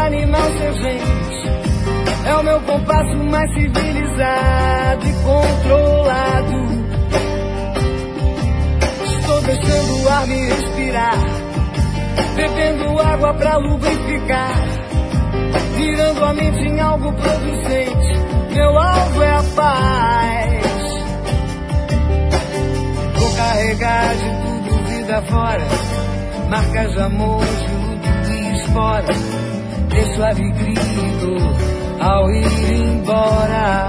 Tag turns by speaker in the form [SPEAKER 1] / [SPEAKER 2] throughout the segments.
[SPEAKER 1] animal ser gente. É o meu compasso mais civilizado e controlado. Estou deixando o ar me respirar, bebendo água pra lubrificar, virando a mente em algo producente. Meu alvo é a paz. Vou carregar de tudo vida fora, marcas de amor, de luto e espora. Deixo alegria e dor ao ir embora.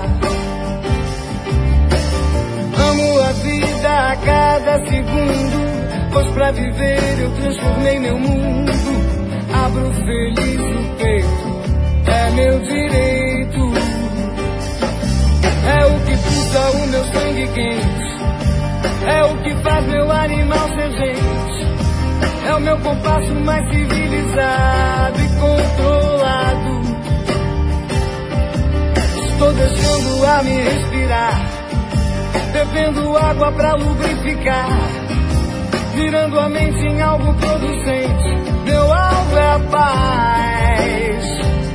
[SPEAKER 1] Amo a vida a cada segundo, pois pra viver eu transformei meu mundo. Abro feliz o peito, é meu direito. É o que pulsa o meu sangue quente, é o que faz meu animal ser gente. É o meu compasso mais civilizado e controlado. Estou deixando o ar me respirar, bebendo água pra lubrificar, virando a mente em algo producente. Meu alvo é a paz.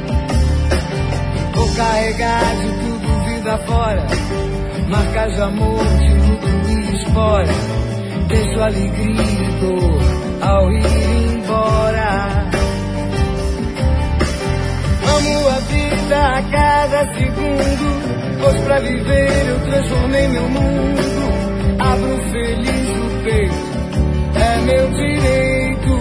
[SPEAKER 1] Vou carregar de tudo vida fora, marcas de amor, de luto e espora. Deixo alegria e dor ao ir embora. Amo a vida a cada segundo, pois pra viver eu transformei meu mundo. Abro feliz o peito, é meu direito.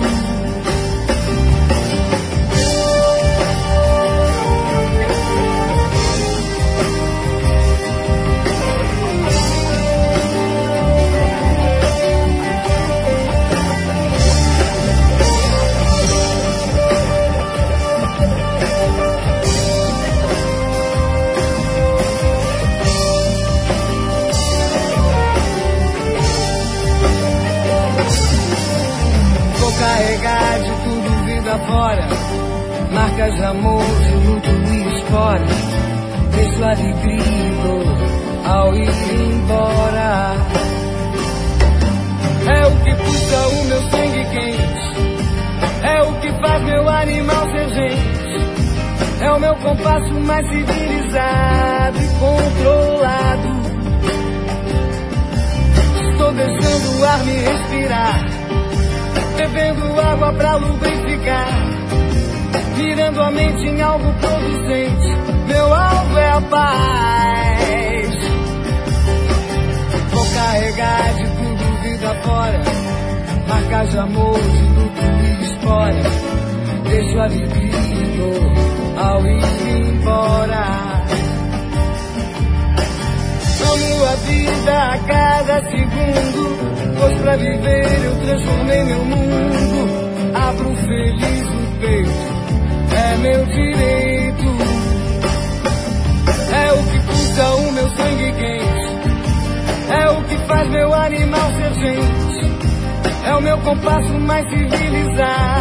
[SPEAKER 1] Carregar de tudo vida fora, marcas de amor, de luto e espora. Deixo alegria e dor ao ir embora. É o que puxa o meu sangue quente, é o que faz meu animal ser gente. É o meu compasso mais civilizado e controlado. Estou deixando o ar me respirar, bebendo água pra lubrificar, virando a mente em algo producente. Meu alvo é a paz. Vou carregar de tudo vida fora, marcas de amor, de luto e espora. Deixo alegria e dor ao ir embora. Amo a vida a cada segundo, pois pra viver eu transformei meu mundo. Abro feliz o peito, é meu direito. É o que pulsa o meu sangue quente, é o que faz meu animal ser gente. É o meu compasso mais civilizado